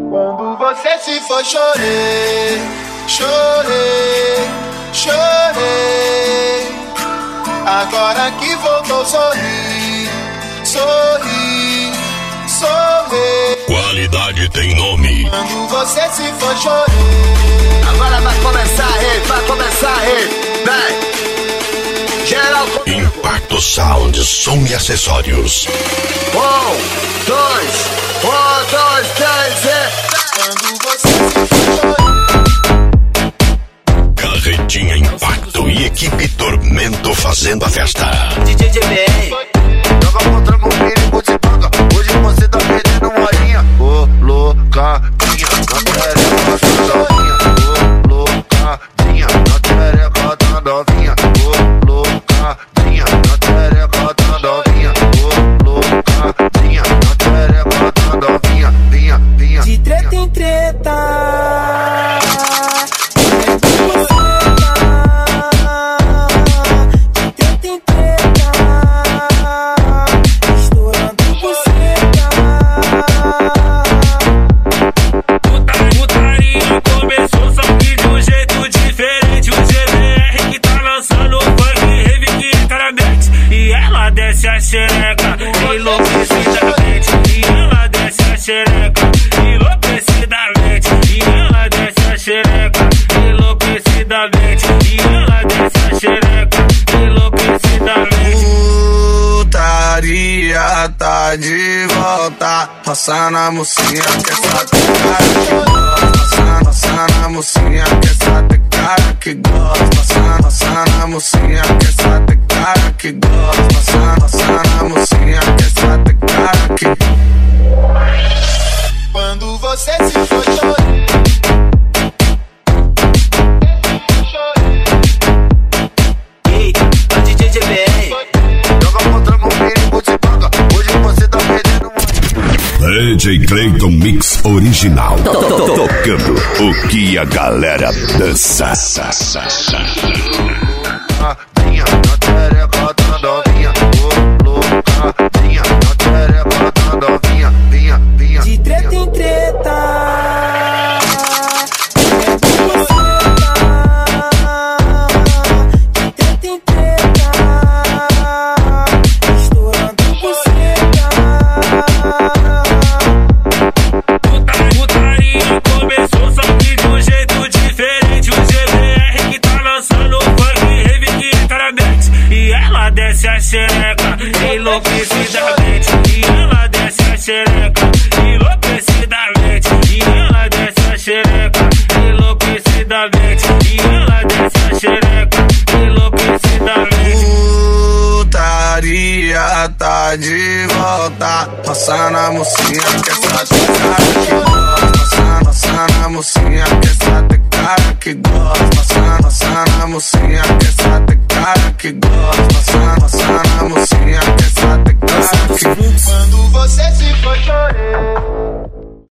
Quando você se for, chorei, chorei, chorei. Agora que voltou, sorri, sorri, sorri. Qualidade tem nome. Quando você se for, chorei. Agora vai começar a rir, vem. Geral comigo. Impacto Sound, som e acessórios. 1, 2, 3 e... Quando você se for, chorei. Carretinha Impacto e equipe Tormento fazendo a festa. DJ JBR, joga contra o perigo de banga. Hoje você tá perdendo uma horinha. Ô, loucadinha, na tereca da novinha. Ô, loucadinha, na tereca da novinha. Ô, loucadinha, na tereca da novinha. Ô, loucadinha, na tereca da novinha. Vinha. De treta em treta. Xereca, enlouquecidamente. E ela desce a xereca, enlouquecidamente. E ela desce a xereca, enlouquecidamente. E ela desce a xereca, enlouquecidamente. Putaria tá de volta. Passa na mocinha que essa tem cara que gosta. Passa na mocinha que essa tem cara que gosta. Passa na mocinha que essa tem cara que gosta. Passa na mocinha que essa tem cara que... Quando você se for, chorei. Ei, o DJ JBR, joga contra o perigo de banga. Hoje você tá perdendo uma... DJ Clayton Mix original. Tocando o que a galera dança. Loucadinha, na tereca da novinha. Ô, loucadinha, na tereca da novinha. Vinha. De treta em treta. Desce a xereca, enlouquecidamente. E ela desce a xereca, enlouquecidamente. E ela desce a xereca, enlouquecidamente. E ela desce a xereca, enlouquecidamente. Putaria tá de volta. Passa na mocinha que essa tem cara que gosta. Passa na mocinha que essa tem cara que gosta. Passa na mocinha que essa tem cara que gosta. Passa na mocinha que